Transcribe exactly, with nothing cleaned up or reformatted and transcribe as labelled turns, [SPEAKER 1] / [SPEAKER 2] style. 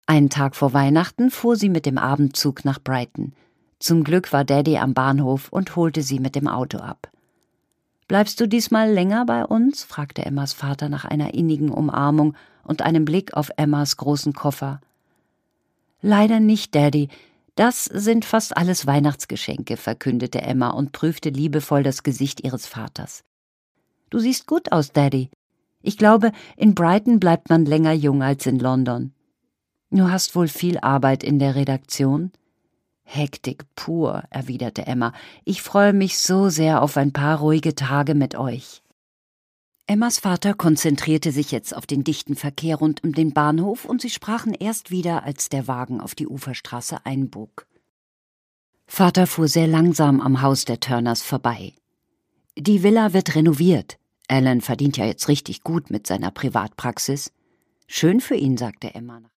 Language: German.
[SPEAKER 1] Einen Tag vor Weihnachten fuhr sie mit dem Abendzug nach Brighton. Zum Glück war Daddy am Bahnhof und holte sie mit dem Auto ab. »Bleibst du diesmal länger bei uns?« fragte Emmas Vater nach einer innigen Umarmung und einem Blick auf Emmas großen Koffer. »Leider nicht, Daddy. Das sind fast alles Weihnachtsgeschenke«, verkündete Emma und prüfte liebevoll das Gesicht ihres Vaters. »Du siehst gut aus, Daddy. Ich glaube, in Brighton bleibt man länger jung als in London. Du hast wohl viel Arbeit in der Redaktion?« »Hektik pur«, erwiderte Emma. »Ich freue mich so sehr auf ein paar ruhige Tage mit euch.« Emmas Vater konzentrierte sich jetzt auf den dichten Verkehr rund um den Bahnhof und sie sprachen erst wieder, als der Wagen auf die Uferstraße einbog. Vater fuhr sehr langsam am Haus der Turners vorbei. »Die Villa wird renoviert. Alan verdient ja jetzt richtig gut mit seiner Privatpraxis.« »Schön für ihn«, sagte Emma.